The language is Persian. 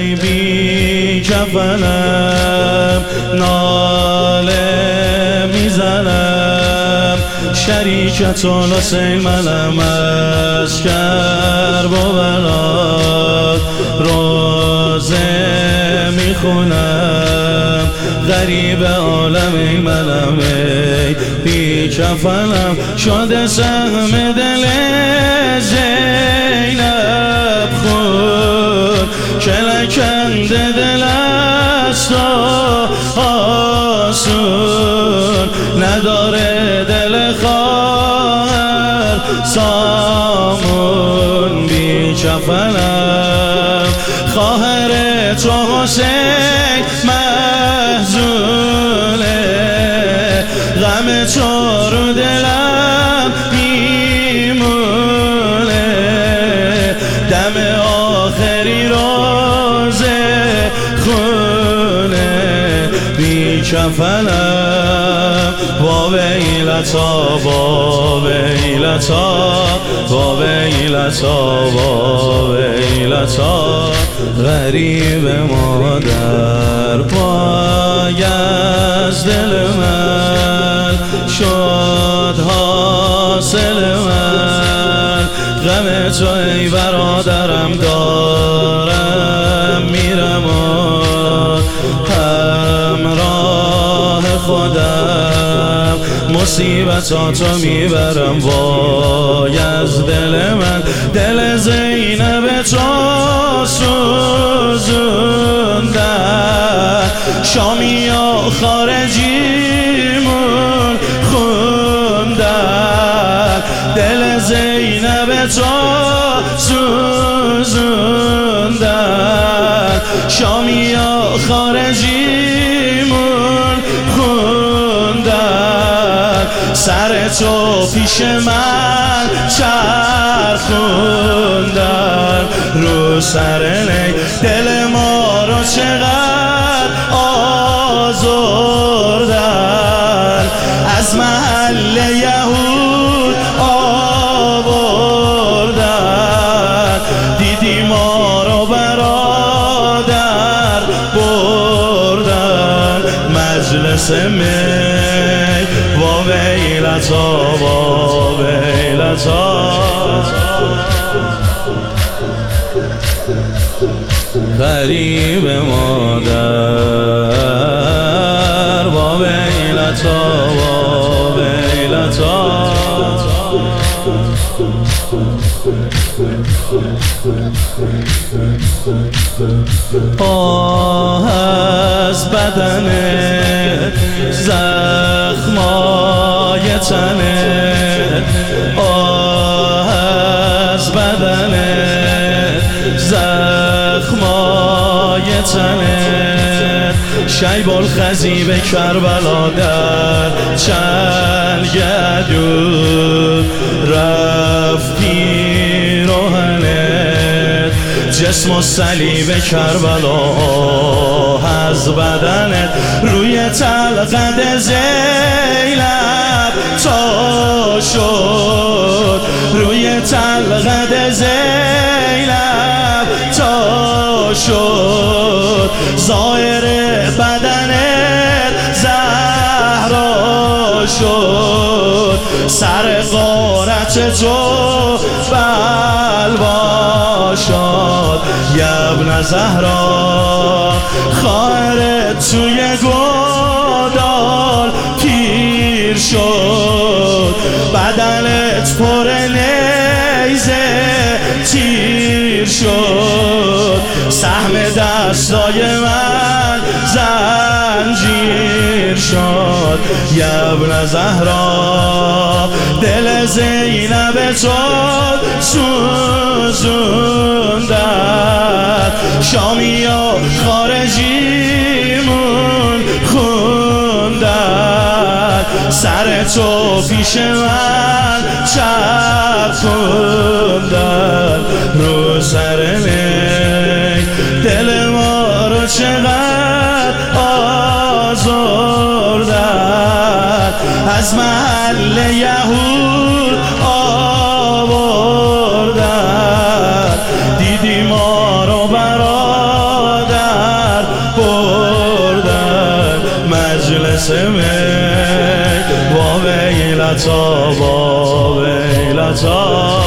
ای بی کفنم ناله میزنم، شریکت الحسین منم از کرب و برات روزه میخونم، غریب عالم ای منم ای بی کفنم، شده سهم دل زینب خون که لکنده دل است و آسون نداره دل خواهر سامون، بی کفنم خواهر تو حسین محزونه، غم تو رو دلم میمونه، دم آخری روزه خونه، بی کفنم با ویلتا با ویلتا با ویلتا با ویلتا، غریب مادر پای از دل من شد حاصل من، غم تو ای برادرم دارم میرم و همراه خودم، مصیبتاتو میبرم وای از دل من، دل زینب تو سوزوندن، شامی و خارجیمون خوندن، دل زینب تو سوزوندن، شامی و خارجیمون خوندن، سر تو پیش من چرخوندن، رو سر نی دل ما رو چقدر آزردن، از محل یهود آوردن، دیدی ما رو برادر بردن، مجلس می با ویلتا با ویلتا، غریب مادر با ویلتا با ویلتا، آه از بدنت زخمای تنت، آه از بدنت زخمای تنت، شیب الخزیب کربلا در چند گدود رفتی روحنت، جسم و صلیب کربلا از بدنت، روی تلقد زینب تا شد، روی تلقد زینب تا شد، ظاهر بدنت زهرا شد، سر غارت تو بلوا شد، ابن زهرا خواهرت توی گودال پیر شد، بدنت پر نیزه تیر شد، سهم دستای من زنجیر شد، ابن زهرا دل زینب تو سوزوندن، شامی و خارجیمون خوندن، سر تو پیش من چرخوندن، رو سر نی دل ما رو چقدر آزردن، از محل یهود آوردن، دیدی ما رو برادر مجلس می. وا ویلتا وا ویلتا